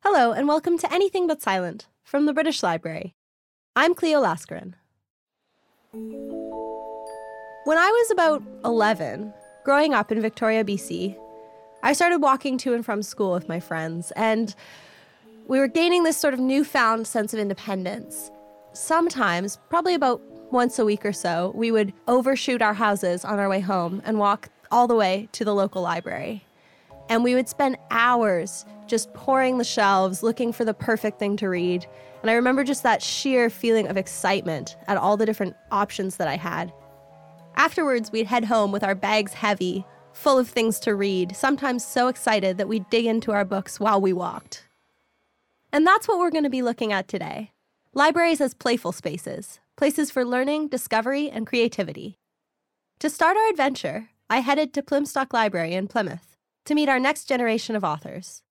Hello and welcome to Anything But Silent from the British Library. I'm Cleo Laskarin. When I was about 11, growing up in Victoria, BC, I started walking to and from school with my friends, and we were gaining this sort of newfound sense of independence. Sometimes, probably about once a week or so, we would overshoot our houses on our way home and walk all the way to the local library. And we would spend hours just pouring the shelves, looking for the perfect thing to read. And I remember just that sheer feeling of excitement at all the different options that I had. Afterwards, we'd head home with our bags heavy, full of things to read, sometimes so excited that we'd dig into our books while we walked. And that's what we're going to be looking at today. Libraries as playful spaces, places for learning, discovery, and creativity. To start our adventure, I headed to Plymstock Library in Plymouth to meet our next generation of authors.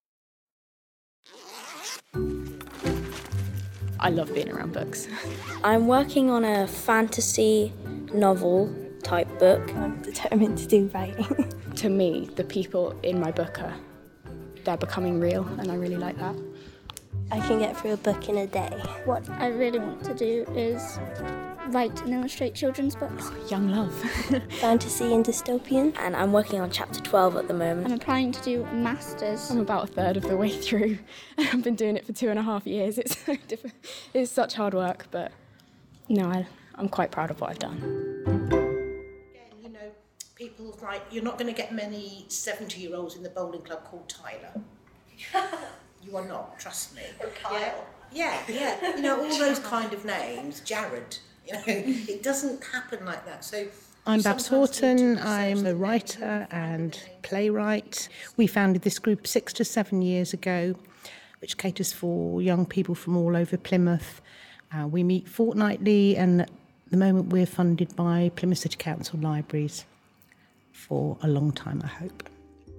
I love being around books. I'm working on a fantasy novel type book. I'm determined to do writing. To me, the people in my book they're becoming real, and I really like that. I can get through a book in a day. What I really want to do is write and illustrate children's books. Young love. Fantasy and dystopian. And I'm working on chapter 12 at the moment. I'm applying to do a master's. I'm about a third of the way through. I've been doing it for 2.5 years. It's so different. It's such hard work, but no, I'm quite proud of what I've done. You know, people like, you're not going to get many 70-year-olds in the bowling club called Tyler. You are not, trust me. Yeah. You know, all those kind of names, Jared. You know, it doesn't happen like that. So I'm Babs Horton. I'm a writer and playwright. We founded this group 6 to 7 years ago, which caters for young people from all over Plymouth. We meet fortnightly, and at the moment we're funded by Plymouth City Council Libraries for a long time, I hope.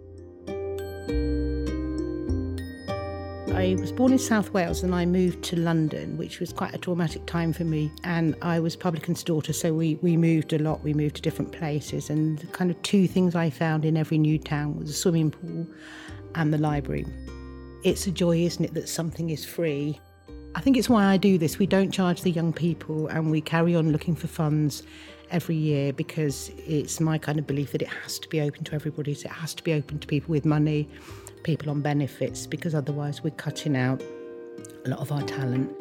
I was born in South Wales and I moved to London, which was quite a traumatic time for me. And I was publican's daughter, so we moved a lot. We moved to different places. And the kind of two things I found in every new town was a swimming pool and the library. It's a joy, isn't it, that something is free. I think it's why I do this. We don't charge the young people, and we carry on looking for funds every year, because it's my kind of belief that it has to be open to everybody. So it has to be open to people with money, people on benefits, because otherwise we're cutting out a lot of our talent.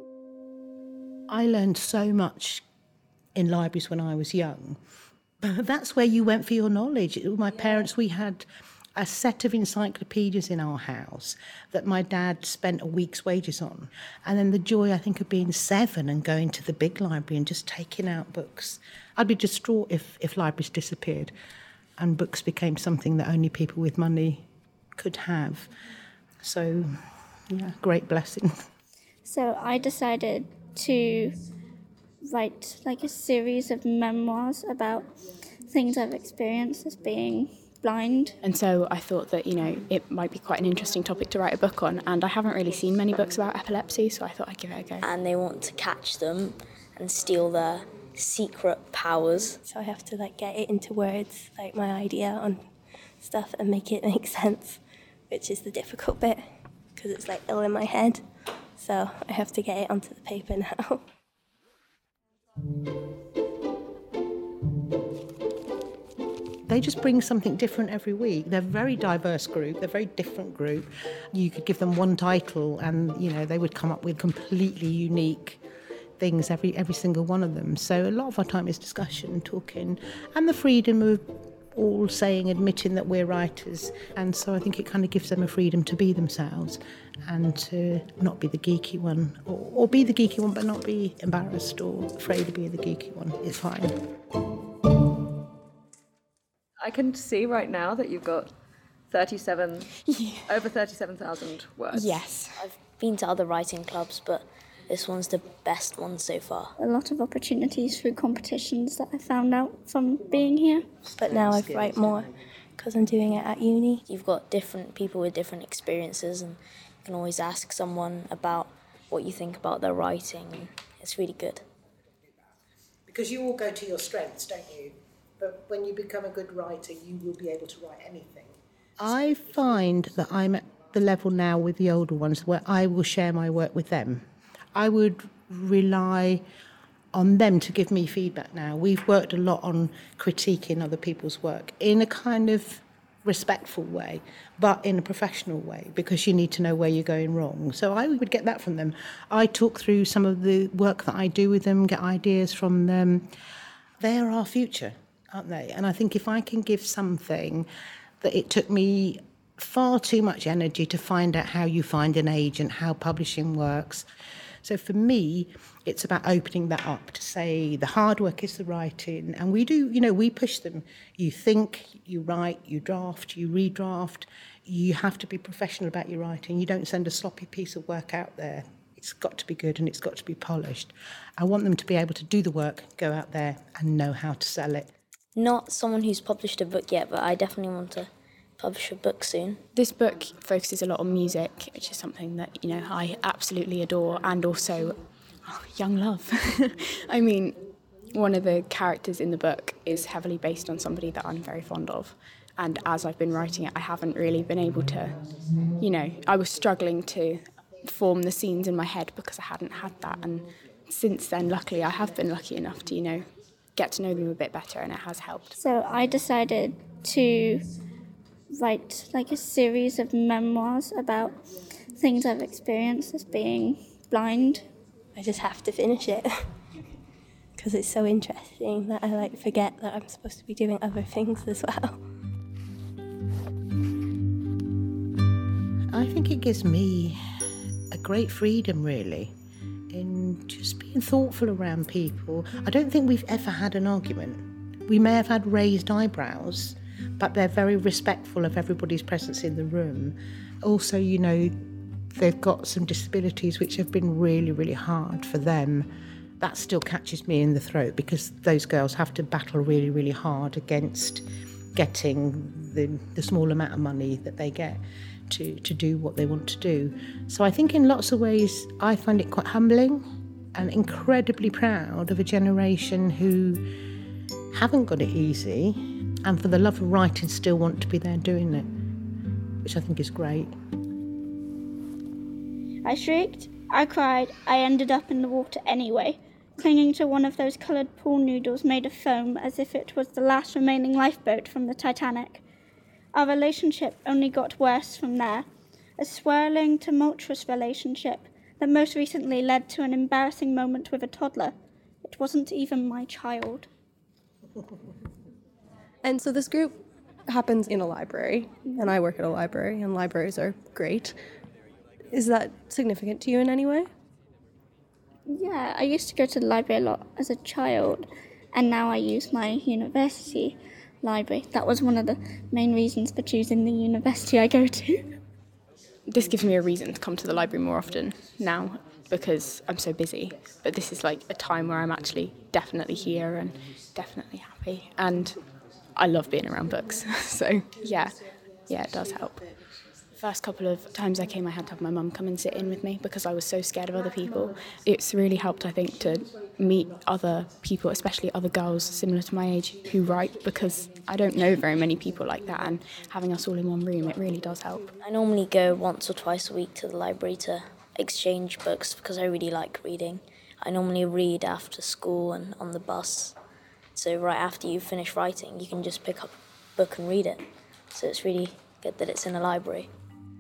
I learned so much in libraries when I was young. But that's where you went for your knowledge. My parents, we had a set of encyclopedias in our house that my dad spent a week's wages on. And then the joy, I think, of being 7 and going to the big library and just taking out books. I'd be distraught if libraries disappeared and books became something that only people with money could have. So, yeah, great blessing. So I decided to write like a series of memoirs about things I've experienced as being blind. And so I thought that, you know, it might be quite an interesting topic to write a book on, and I haven't really seen many books about epilepsy, so I thought I'd give it a go. And they want to catch them and steal their secret powers. So I have to get it into words, like my idea on stuff, and make it make sense, which is the difficult bit, because it's all in my head. So I have to get it onto the paper now. They just bring something different every week. They're a very diverse group. They're a very different group. You could give them one title and, you know, they would come up with completely unique things, every single one of them. So a lot of our time is discussion, talking, and the freedom of all saying, admitting that we're writers. And so I think it kind of gives them a freedom to be themselves and to not be the geeky one, or be the geeky one but not be embarrassed or afraid to be the geeky one. It's fine. I can see right now that you've got over 37,000 words. Yes. I've been to other writing clubs, but this one's the best one so far. A lot of opportunities through competitions that I found out from being here. But now I write more because I'm doing it at uni. You've got different people with different experiences, and you can always ask someone about what you think about their writing. It's really good. Because you all go to your strengths, don't you? But when you become a good writer, you will be able to write anything. I find that I'm at the level now with the older ones where I will share my work with them. I would rely on them to give me feedback now. We've worked a lot on critiquing other people's work in a kind of respectful way, but in a professional way, because you need to know where you're going wrong. So I would get that from them. I talk through some of the work that I do with them, get ideas from them. They're our future, aren't they? And I think if I can give something that it took me far too much energy to find out how you find an agent, how publishing works. So for me, it's about opening that up to say the hard work is the writing. And we do, we push them. You think, you write, you draft, you redraft. You have to be professional about your writing. You don't send a sloppy piece of work out there. It's got to be good and it's got to be polished. I want them to be able to do the work, go out there and know how to sell it. Not someone who's published a book yet, but I definitely want to publish a book soon. This book focuses a lot on music, which is something that, I absolutely adore, and also young love. I mean, one of the characters in the book is heavily based on somebody that I'm very fond of. And as I've been writing it, I haven't really been able to, I was struggling to form the scenes in my head because I hadn't had that. And since then, luckily, I have been lucky enough to, get to know them a bit better, and it has helped. So I decided to write like a series of memoirs about things I've experienced as being blind. I just have to finish it because it's so interesting that I forget that I'm supposed to be doing other things as well. I think it gives me a great freedom, really, in just being thoughtful around people. I don't think we've ever had an argument. We may have had raised eyebrows, but they're very respectful of everybody's presence in the room. Also, they've got some disabilities which have been really, really hard for them. That still catches me in the throat because those girls have to battle really, really hard against getting the small amount of money that they get to do what they want to do. So I think in lots of ways I find it quite humbling and incredibly proud of a generation who haven't got it easy and for the love of writing still want to be there doing it, which I think is great. I shrieked, I cried, I ended up in the water anyway, clinging to one of those coloured pool noodles made of foam as if it was the last remaining lifeboat from the Titanic. Our relationship only got worse from there, a swirling, tumultuous relationship that most recently led to an embarrassing moment with a toddler. It wasn't even my child. And so this group happens in a library, and I work at a library, and libraries are great. Is that significant to you in any way? Yeah, I used to go to the library a lot as a child, and now I use my university library. That was one of the main reasons for choosing the university I go to. This gives me a reason to come to the library more often now because I'm so busy. But this is like a time where I'm actually definitely here and definitely happy. And I love being around books. So, yeah, it does help. First couple of times I came, I had to have my mum come and sit in with me because I was so scared of other people. It's really helped, I think, to meet other people, especially other girls similar to my age who write, because I don't know very many people like that, and having us all in one room, it really does help. I normally go once or twice a week to the library to exchange books because I really like reading. I normally read after school and on the bus. So right after you finish writing, you can just pick up a book and read it. So it's really good that it's in a library.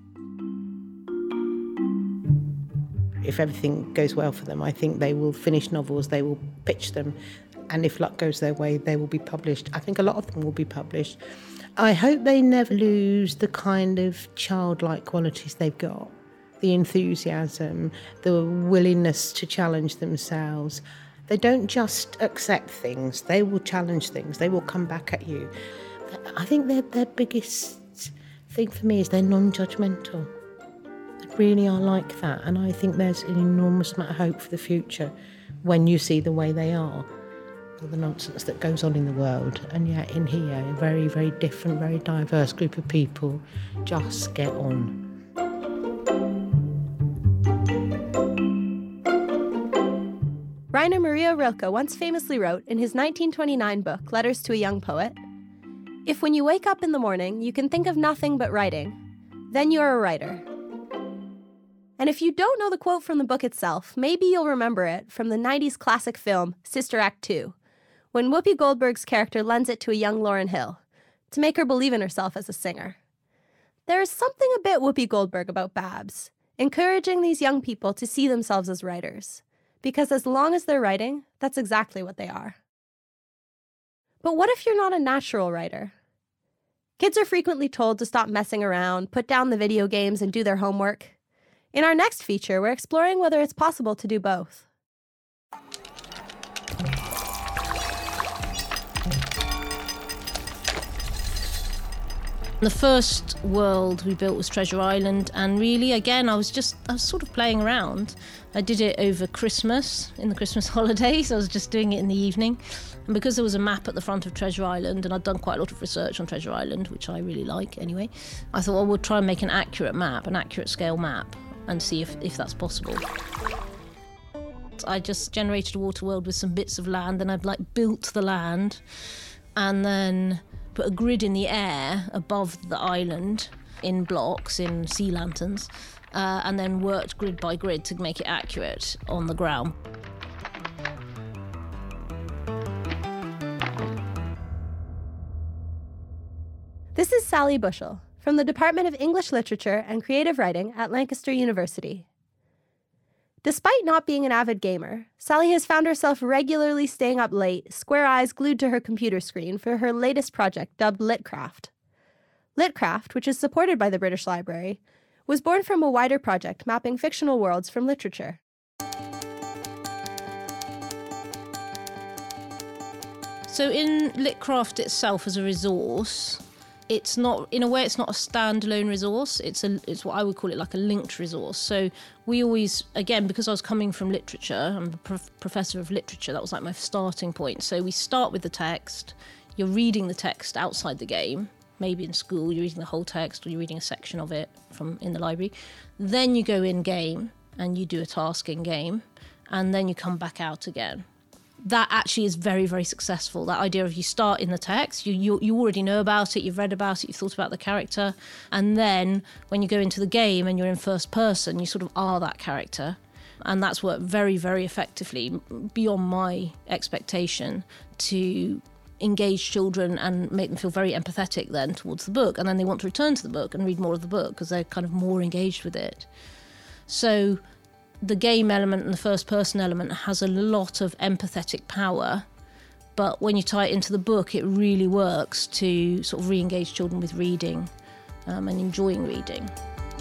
If everything goes well for them, I think they will finish novels, they will pitch them, and if luck goes their way, they will be published. I think a lot of them will be published. I hope they never lose the kind of childlike qualities they've got, the enthusiasm, the willingness to challenge themselves. They don't just accept things, they will challenge things, they will come back at you. I think their biggest thing for me is they're non-judgmental. Really are like that, and I think there's an enormous amount of hope for the future when you see the way they are, all the nonsense that goes on in the world, and yet in here a very, very different, very diverse group of people just get on. Rainer Maria Rilke once famously wrote in his 1929 book, Letters to a Young Poet, "If when you wake up in the morning you can think of nothing but writing, then you are a writer. And if you don't know the quote from the book itself, maybe you'll remember it from the 90s classic film Sister Act 2, when Whoopi Goldberg's character lends it to a young Lauryn Hill to make her believe in herself as a singer. There is something a bit Whoopi Goldberg about Babs, encouraging these young people to see themselves as writers, because as long as they're writing, that's exactly what they are. But what if you're not a natural writer? Kids are frequently told to stop messing around, put down the video games, and do their homework. In our next feature, we're exploring whether it's possible to do both. The first world we built was Treasure Island, and really, again, I was sort of playing around. I did it over Christmas, in the Christmas holidays. I was just doing it in the evening. And because there was a map at the front of Treasure Island, and I'd done quite a lot of research on Treasure Island, which I really like anyway, I thought, well, we'll try and make an accurate map, an accurate scale map, and see if that's possible. I just generated a water world with some bits of land, and I've built the land, and then put a grid in the air above the island in blocks, in sea lanterns, and then worked grid by grid to make it accurate on the ground. This is Sally Bushell from the Department of English Literature and Creative Writing at Lancaster University. Despite not being an avid gamer, Sally has found herself regularly staying up late, square eyes glued to her computer screen for her latest project dubbed Litcraft. Litcraft, which is supported by the British Library, was born from a wider project mapping fictional worlds from literature. So in Litcraft itself as a resource, it's not, in a way, it's not a standalone resource. It's what I would call it like a linked resource. So we always, again, because I was coming from literature, I'm a professor of literature, that was like my starting point. So we start with the text. You're reading the text outside the game. Maybe in school you're reading the whole text, or you're reading a section of it from in the library. Then you go in game and you do a task in game, and then you come back out again. That actually is very, very successful. That idea of you start in the text, you already know about it, you've read about it, you've thought about the character, and then when you go into the game and you're in first person, you sort of are that character. And that's worked very, very effectively, beyond my expectation, to engage children and make them feel very empathetic then towards the book. And then they want to return to the book and read more of the book because they're kind of more engaged with it. So the game element and the first-person element has a lot of empathetic power, but when you tie it into the book, it really works to sort of re-engage children with reading and enjoying reading.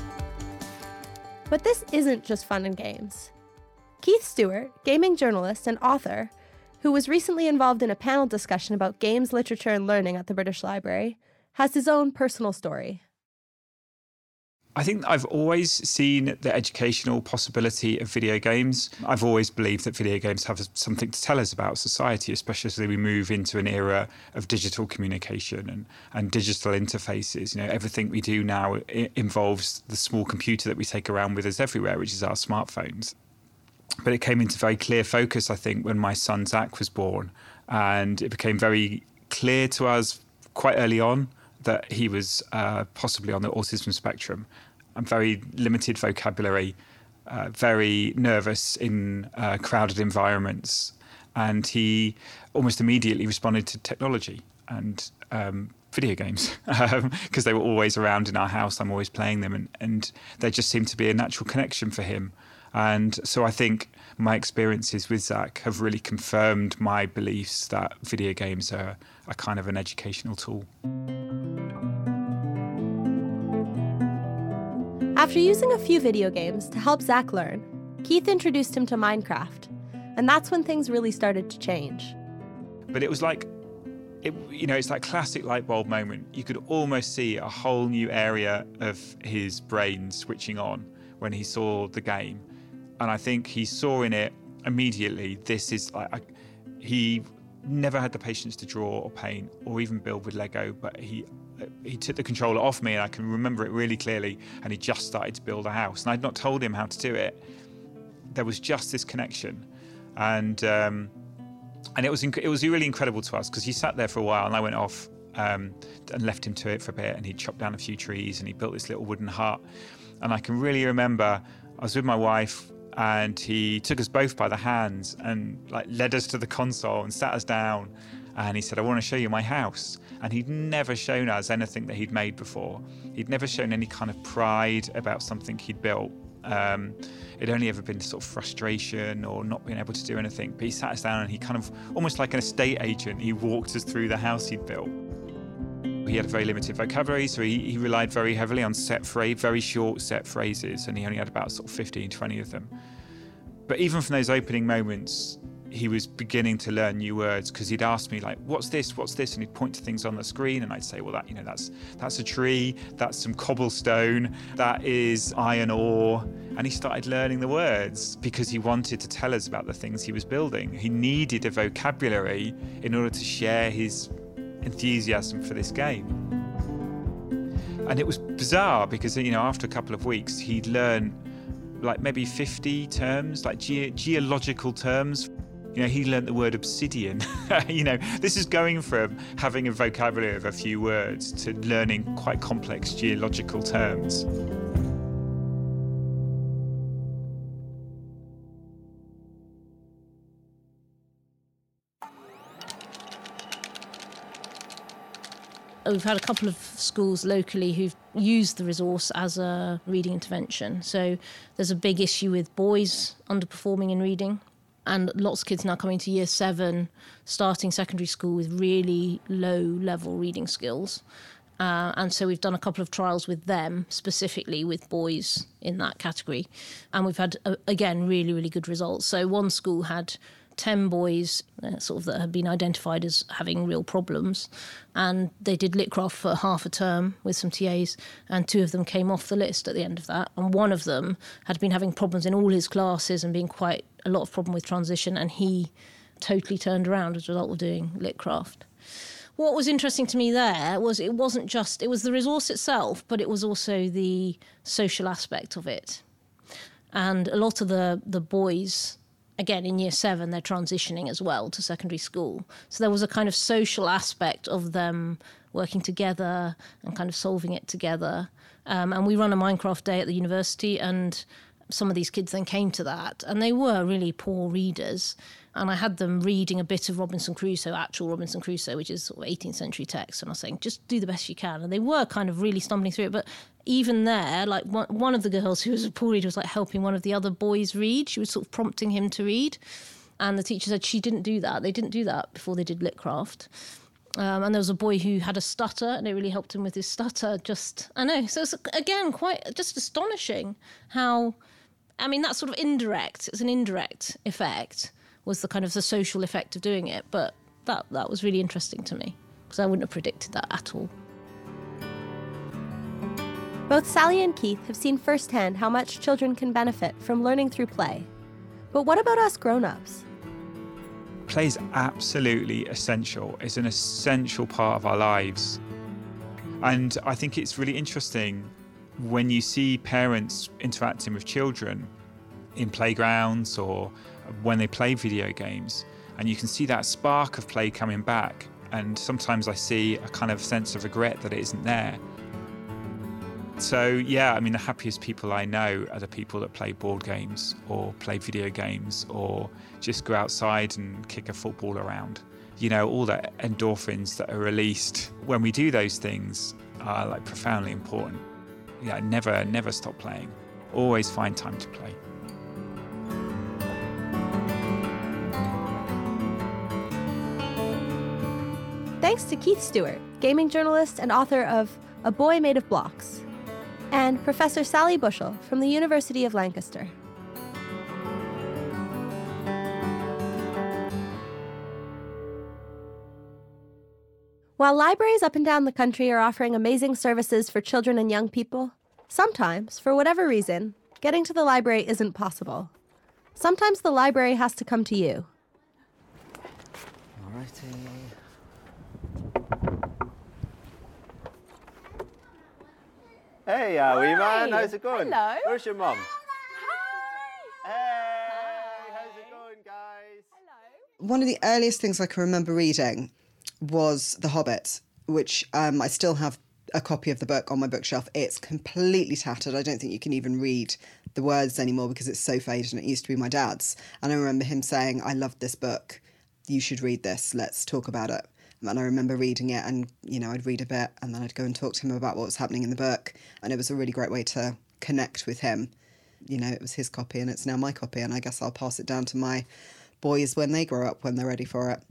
But this isn't just fun and games. Keith Stewart, gaming journalist and author, who was recently involved in a panel discussion about games, literature, and learning at the British Library, has his own personal story. I think I've always seen the educational possibility of video games. I've always believed that video games have something to tell us about society, especially as we move into an era of digital communication and digital interfaces. You know, everything we do now involves the small computer that we take around with us everywhere, which is our smartphones. But it came into very clear focus, I think, when my son Zach was born, and it became very clear to us quite early on that he was possibly on the autism spectrum. And very limited vocabulary, very nervous in crowded environments. And he almost immediately responded to technology and video games because they were always around in our house. I'm always playing them, and there just seemed to be a natural connection for him. And so I think my experiences with Zach have really confirmed my beliefs that video games are kind of an educational tool. After using a few video games to help Zach learn, Keith introduced him to Minecraft, and that's when things really started to change. But it was like, it's that classic light bulb moment. You could almost see a whole new area of his brain switching on when he saw the game. And I think he saw in it immediately, this is like, he never had the patience to draw or paint or even build with Lego, but he took the controller off me, and I can remember it really clearly, and he just started to build a house. And I'd not told him how to do it. There was just this connection. And it was really incredible to us, because he sat there for a while, and I went off and left him to it for a bit, and he chopped down a few trees, and he built this little wooden hut. And I can really remember I was with my wife and he took us both by the hands and like led us to the console and sat us down. And he said, I want to show you my house. And he'd never shown us anything that he'd made before. He'd never shown any kind of pride about something he'd built. It'd only ever been sort of frustration or not being able to do anything. But he sat us down and he kind of, almost like an estate agent, he walked us through the house he'd built. He had a very limited vocabulary, so he relied very heavily on very short set phrases, and he only had about sort of 15, 20 of them. But even from those opening moments, he was beginning to learn new words, because he'd ask me like, what's this? And he'd point to things on the screen and I'd say, well, that's a tree, that's some cobblestone, that is iron ore. And he started learning the words because he wanted to tell us about the things he was building. He needed a vocabulary in order to share his enthusiasm for this game. And it was bizarre because, after a couple of weeks, he'd learned like maybe 50 terms, like geological terms. He learnt the word obsidian. This is going from having a vocabulary of a few words to learning quite complex geological terms. We've had a couple of schools locally who've used the resource as a reading intervention. So there's a big issue with boys underperforming in reading. And lots of kids now coming to year 7, starting secondary school with really low-level reading skills. And so we've done a couple of trials with them, specifically with boys in that category. And we've had, again, really, really good results. So one school had 10 boys that had been identified as having real problems. And they did Litcraft for half a term with some TAs, and 2 of them came off the list at the end of that. And one of them had been having problems in all his classes and being quite a lot of problem with transition, and he totally turned around as a result of doing Litcraft. What was interesting to me there was it was the resource itself, but it was also the social aspect of it. And a lot of the boys, again, in year 7, they're transitioning as well to secondary school. So there was a kind of social aspect of them working together and kind of solving it together. And we run a Minecraft day at the university, and some of these kids then came to that, and they were really poor readers. And I had them reading a bit of Robinson Crusoe, actual Robinson Crusoe, which is sort of 18th century text. And I was saying, just do the best you can. And they were kind of really stumbling through it. But even there, like one of the girls who was a poor reader was like helping one of the other boys read. She was sort of prompting him to read. And the teacher said she didn't do that. They didn't do that before they did Litcraft. And there was a boy who had a stutter, and it really helped him with his stutter. So it's, again, quite just astonishing how, that's sort of indirect. It's an indirect effect, was the kind of the social effect of doing it. But that was really interesting to me, because I wouldn't have predicted that at all. Both Sally and Keith have seen firsthand how much children can benefit from learning through play. But what about us grown-ups? Play is absolutely essential. It's an essential part of our lives. And I think it's really interesting when you see parents interacting with children in playgrounds or when they play video games, and you can see that spark of play coming back. And sometimes I see a kind of sense of regret that it isn't there. So, the happiest people I know are the people that play board games or play video games or just go outside and kick a football around. All the endorphins that are released when we do those things are like profoundly important. Never stop playing. Always find time to play. Thanks to Keith Stewart, gaming journalist and author of A Boy Made of Blocks, and Professor Sally Bushell from the University of Lancaster. While libraries up and down the country are offering amazing services for children and young people, sometimes, for whatever reason, getting to the library isn't possible. Sometimes the library has to come to you. Alrighty. Hey, wee man, how's it going? Hello. Where's your mum? Hi. Hey, how's it going, guys? Hello. One of the earliest things I can remember reading was The Hobbit, which I still have a copy of the book on my bookshelf. It's completely tattered. I don't think you can even read the words anymore because it's so faded, and it used to be my dad's. And I remember him saying, I loved this book. You should read this. Let's talk about it. And I remember reading it, and, you know, I'd read a bit and then I'd go and talk to him about what was happening in the book. And it was a really great way to connect with him. You know, it was his copy and it's now my copy, and I guess I'll pass it down to my boys when they grow up, when they're ready for it.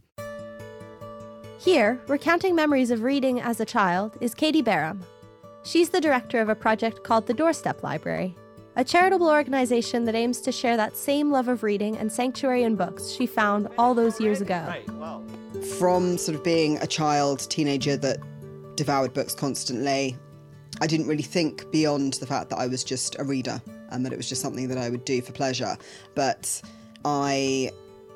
Here, recounting memories of reading as a child, is Katie Barham. She's the director of a project called the Doorstep Library, a charitable organisation that aims to share that same love of reading and sanctuary in books she found all those years ago. From sort of being a child, teenager that devoured books constantly, I didn't really think beyond the fact that I was just a reader and that it was just something that I would do for pleasure. But I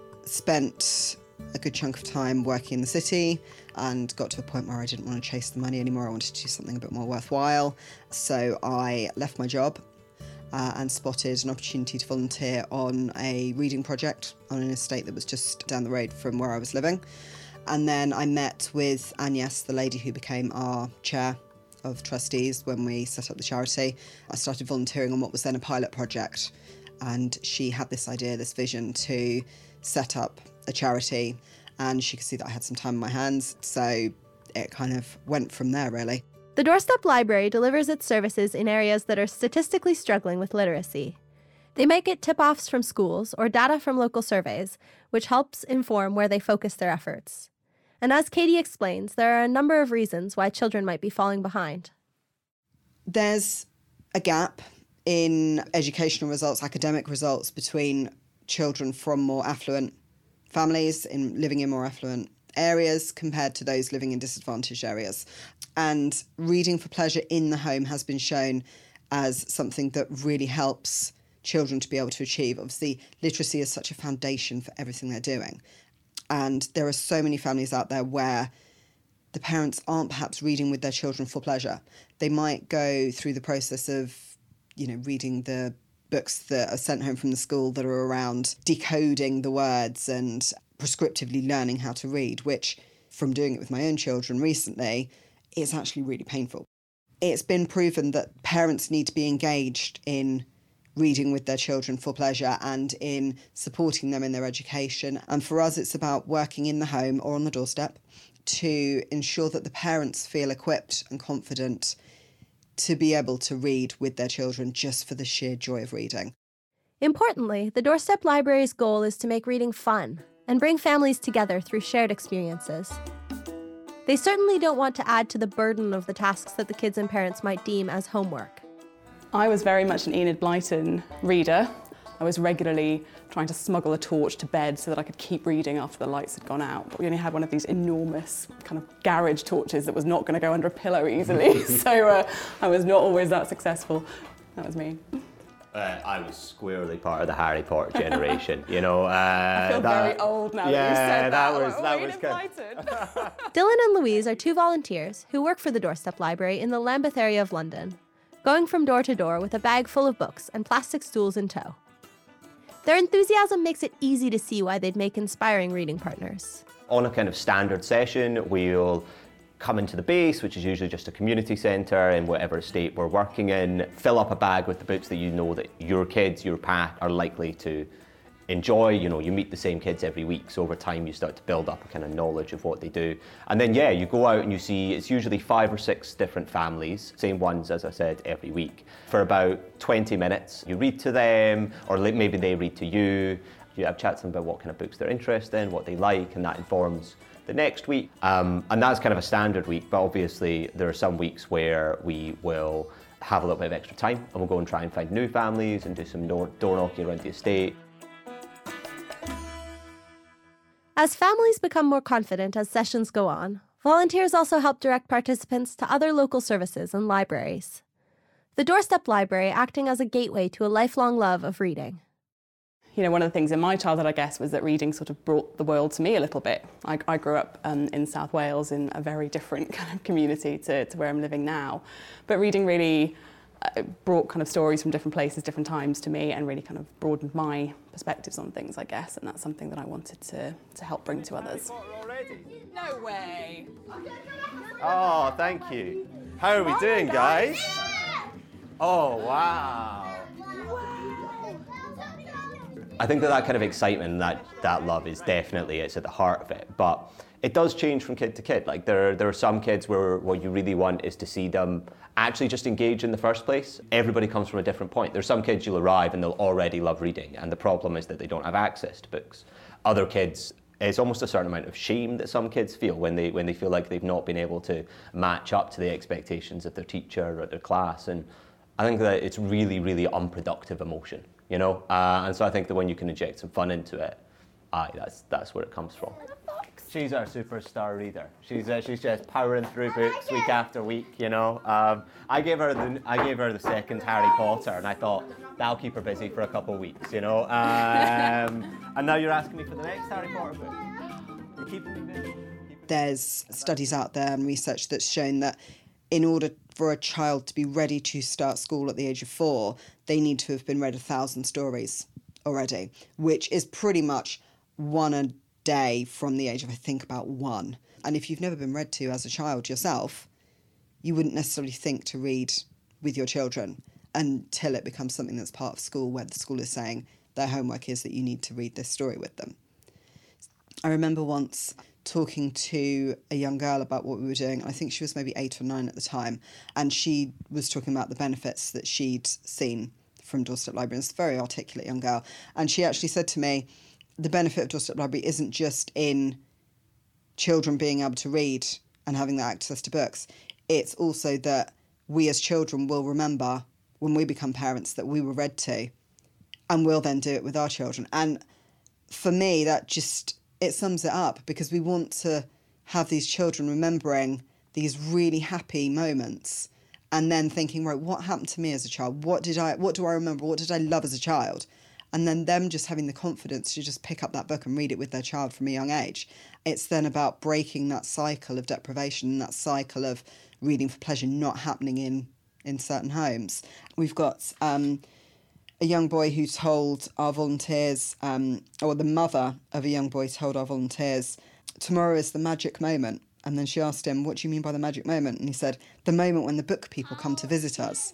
spent a good chunk of time working in the city and got to a point where I didn't want to chase the money anymore. I wanted to do something a bit more worthwhile. So I left my job and spotted an opportunity to volunteer on a reading project on an estate that was just down the road from where I was living. And then I met with Agnes, the lady who became our chair of trustees when we set up the charity. I started volunteering on what was then a pilot project, and she had this idea, this vision to set up a charity, and she could see that I had some time on my hands, so it kind of went from there, really. The Doorstep Library delivers its services in areas that are statistically struggling with literacy. They might get tip-offs from schools or data from local surveys, which helps inform where they focus their efforts. And as Katie explains, there are a number of reasons why children might be falling behind. There's a gap in educational results, academic results, between children from more affluent families living in more affluent areas compared to those living in disadvantaged areas. And reading for pleasure in the home has been shown as something that really helps children to be able to achieve. Obviously, literacy is such a foundation for everything they're doing. And there are so many families out there where the parents aren't perhaps reading with their children for pleasure. They might go through the process of, you know, reading the books that are sent home from the school that are around decoding the words and prescriptively learning how to read, which, from doing it with my own children recently, is actually really painful. It's been proven that parents need to be engaged in reading with their children for pleasure and in supporting them in their education. And for us, it's about working in the home or on the doorstep to ensure that the parents feel equipped and confident to be able to read with their children just for the sheer joy of reading. Importantly, the Doorstep Library's goal is to make reading fun and bring families together through shared experiences. They certainly don't want to add to the burden of the tasks that the kids and parents might deem as homework. I was very much an Enid Blyton reader. I was regularly trying to smuggle a torch to bed so that I could keep reading after the lights had gone out. But we only had one of these enormous kind of garage torches that was not going to go under a pillow easily. So I was not always that successful. That was me. I was squarely part of the Harry Potter generation, you know. I feel very old now that you said that. That was good. Dylan and Louise are two volunteers who work for the Doorstep Library in the Lambeth area of London, going from door to door with a bag full of books and plastic stools in tow. Their enthusiasm makes it easy to see why they'd make inspiring reading partners. On a kind of standard session, we'll come into the base, which is usually just a community centre in whatever estate we're working in, fill up a bag with the books that you know that your kids, your pack are likely to enjoy. You know, you meet the same kids every week, so over time you start to build up a kind of knowledge of what they do. And then, yeah, you go out and you see it's usually 5 or 6 different families, same ones, as I said, every week. For about 20 minutes, you read to them, or maybe they read to you. You have chats about what kind of books they're interested in, what they like, and that informs the next week. And that's kind of a standard week, but obviously there are some weeks where we will have a little bit of extra time and we'll go and try and find new families and do some door knocking around the estate. As families become more confident as sessions go on, volunteers also help direct participants to other local services and libraries. The Doorstep Library acting as a gateway to a lifelong love of reading. You know, one of the things in my childhood, I guess, was that reading sort of brought the world to me a little bit. I grew up in South Wales in a very different kind of community to where I'm living now. But reading really brought kind of stories from different places, different times to me, and really kind of broadened my perspectives on things, I guess. And that's something that I wanted to help bring to others. No way! Oh, thank you. How are we doing, guys? Oh, wow. I think that kind of excitement, that love is definitely, it's at the heart of it. But it does change from kid to kid. Like there are some kids where what you really want is to see them actually just engage in the first place. Everybody comes from a different point. There's some kids you'll arrive and they'll already love reading, and the problem is that they don't have access to books. Other kids, it's almost a certain amount of shame that some kids feel when they feel like they've not been able to match up to the expectations of their teacher or their class. And I think that it's really, really unproductive emotion, you know? And so I think that when you can inject some fun into it, that's where it comes from. She's our superstar reader. She's just powering through books week after week, you know. I gave her the second Harry Potter, and I thought that'll keep her busy for a couple of weeks, you know. And now you're asking me for the next Harry Potter book. You're keeping me busy. There's studies out there and research that's shown that in order for a child to be ready to start school at the age of 4, they need to have been read 1,000 stories already, which is pretty much one a day from the age of, I think, about 1. And if you've never been read to as a child yourself, you wouldn't necessarily think to read with your children until it becomes something that's part of school, where the school is saying their homework is that you need to read this story with them. I remember once talking to a young girl about what we were doing. I think she was maybe 8 or 9 at the time, and she was talking about the benefits that she'd seen from Doorstep Library. And it's a very articulate young girl. And she actually said to me, the benefit of Doorstep Library isn't just in children being able to read and having that access to books. It's also that we as children will remember when we become parents that we were read to, and we'll then do it with our children. And for me, that just, it sums it up, because we want to have these children remembering these really happy moments and then thinking, right, what happened to me as a child? What do I remember? What did I love as a child? And then them just having the confidence to just pick up that book and read it with their child from a young age. It's then about breaking that cycle of deprivation, that cycle of reading for pleasure not happening in certain homes. We've got a young boy who told our volunteers, or the mother of a young boy told our volunteers, tomorrow is the magic moment. And then she asked him, what do you mean by the magic moment? And he said, the moment when the book people come to visit us.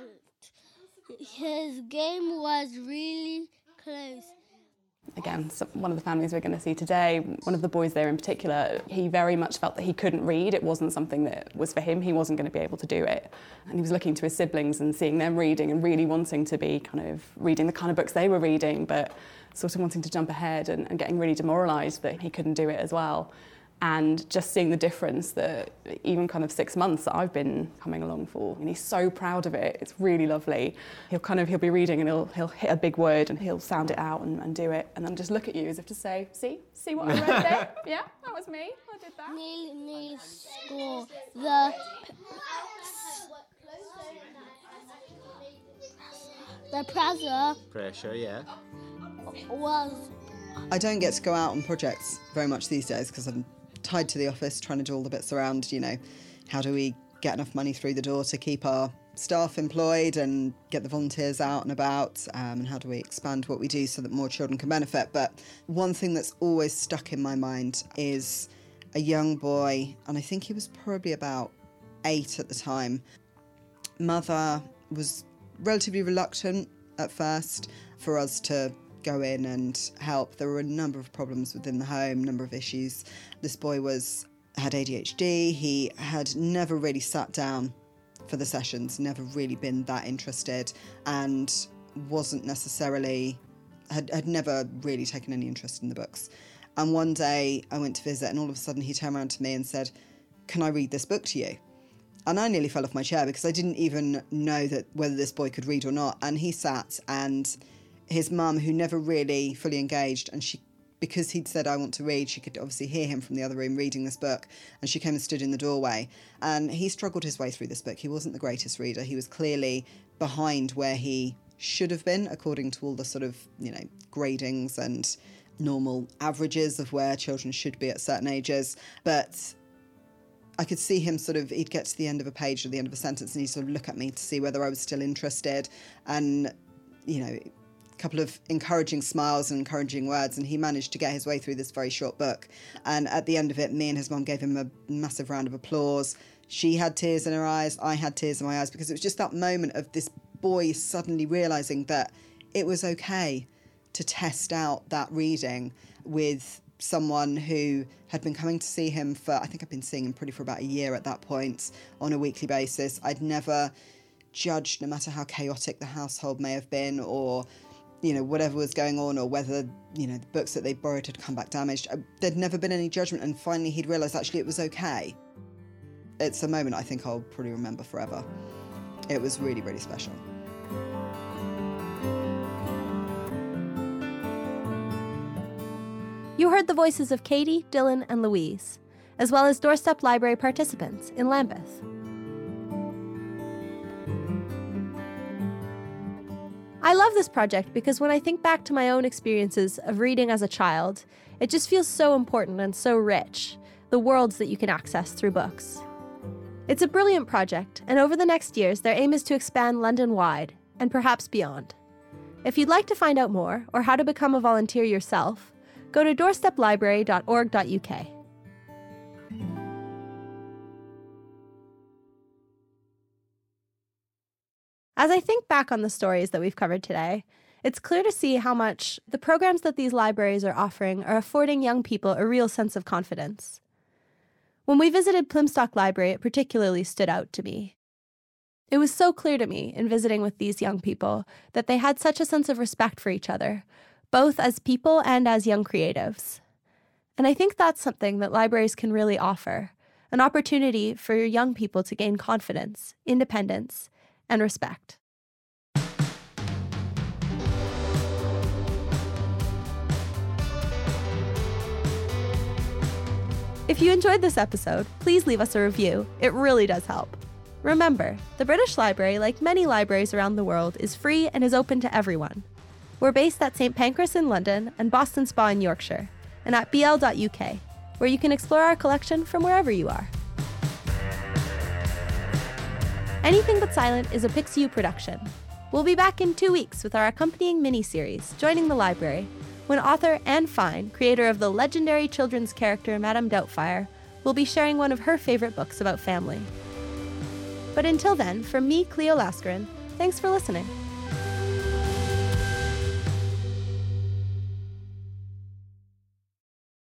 His game was really close. Again, one of the families we're going to see today, one of the boys there in particular, he very much felt that he couldn't read. It wasn't something that was for him. He wasn't going to be able to do it. And he was looking to his siblings and seeing them reading and really wanting to be kind of reading the kind of books they were reading, but sort of wanting to jump ahead and getting really demoralised that he couldn't do it as well. And just seeing the difference that even kind of 6 months that I've been coming along for, and he's so proud of it. It's really lovely. He'll be reading and he'll hit a big word and he'll sound it out and do it, and then just look at you as if to say, see what I read there? Yeah, that was me. I did that. Nearly score the Pressure, yeah. was. I don't get to go out on projects very much these days because I'm tied to the office trying to do all the bits around, how do we get enough money through the door to keep our staff employed and get the volunteers out and about, and how do we expand what we do so that more children can benefit. But one thing that's always stuck in my mind is a young boy, and I think he was probably about 8 at the time. Mother was relatively reluctant at first for us to go in and help. There were a number of problems within the home, number of issues. This boy had ADHD. He had never really sat down for the sessions, never really been that interested, and wasn't necessarily, had never really taken any interest in the books. And one day I went to visit, and all of a sudden he turned around to me and said, can I read this book to you? And I nearly fell off my chair because I didn't even know that whether this boy could read or not. And he sat, and his mum, who never really fully engaged, and because he'd said, I want to read, she could obviously hear him from the other room reading this book, and she came and stood in the doorway. And he struggled his way through this book. He wasn't the greatest reader. He was clearly behind where he should have been, according to all the sort of, gradings and normal averages of where children should be at certain ages. But I could see him he'd get to the end of a page or the end of a sentence, and he'd sort of look at me to see whether I was still interested. And, couple of encouraging smiles and encouraging words, and he managed to get his way through this very short book. And at the end of it, me and his mum gave him a massive round of applause. She had tears in her eyes, I had tears in my eyes, because it was just that moment of this boy suddenly realising that it was okay to test out that reading with someone who had been coming to see him for, I think I'd been seeing him probably for about a year at that point, on a weekly basis. I'd never judged, no matter how chaotic the household may have been, or, you know, whatever was going on, or whether, you know, the books that they borrowed had come back damaged. There'd never been any judgment, and finally he'd realised actually it was okay. It's a moment I think I'll probably remember forever. It was really, really special. You heard the voices of Katie, Dylan, and Louise, as well as Doorstep Library participants in Lambeth. I love this project because when I think back to my own experiences of reading as a child, it just feels so important and so rich, the worlds that you can access through books. It's a brilliant project, and over the next years, their aim is to expand London-wide, and perhaps beyond. If you'd like to find out more, or how to become a volunteer yourself, go to doorsteplibrary.org.uk. As I think back on the stories that we've covered today, it's clear to see how much the programs that these libraries are offering are affording young people a real sense of confidence. When we visited Plymstock Library, it particularly stood out to me. It was so clear to me in visiting with these young people that they had such a sense of respect for each other, both as people and as young creatives. And I think that's something that libraries can really offer, an opportunity for young people to gain confidence, independence, and respect. If you enjoyed this episode, please leave us a review. It really does help. Remember, the British Library, like many libraries around the world, is free and is open to everyone. We're based at St Pancras in London and Boston Spa in Yorkshire, and at bl.uk, where you can explore our collection from wherever you are. Anything But Silent is a Pixiu production. We'll be back in 2 weeks with our accompanying mini-series, Joining the Library, when author Anne Fine, creator of the legendary children's character Madame Doubtfire, will be sharing one of her favorite books about family. But until then, from me, Cleo Laskeren, thanks for listening.